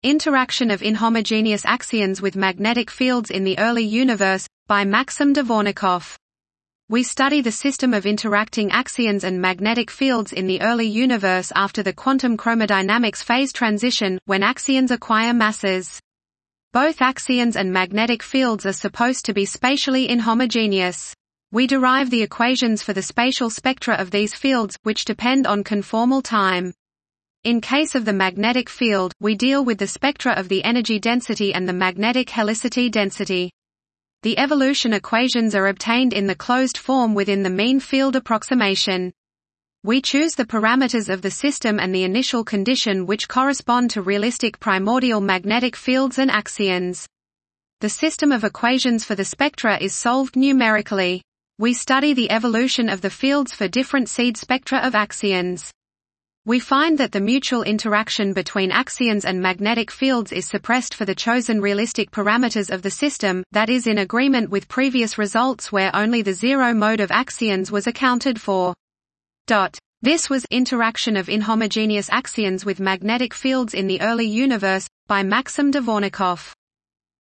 Interaction of inhomogeneous axions with magnetic fields in the Early Universe, by Maxim Dvornikov. We study the system of interacting axions and magnetic fields in the early universe after the quantum chromodynamics phase transition, when axions acquire masses. Both axions and magnetic fields are supposed to be spatially inhomogeneous. We derive the equations for the spatial spectra of these fields, which depend on conformal time. In case of the magnetic field, we deal with the spectra of the energy density and the magnetic helicity density. The evolution equations are obtained in the closed form within the mean field approximation. We choose the parameters of the system and the initial condition which correspond to realistic primordial magnetic fields and axions. The system of equations for the spectra is solved numerically. We study the evolution of the fields for different seed spectra of axions. We find that the mutual interaction between axions and magnetic fields is suppressed for the chosen realistic parameters of the system, that is in agreement with previous results where only the zero mode of axions was accounted for. This was Interaction of Inhomogeneous Axions with Magnetic Fields in the Early Universe, by Maxim Dvornikov.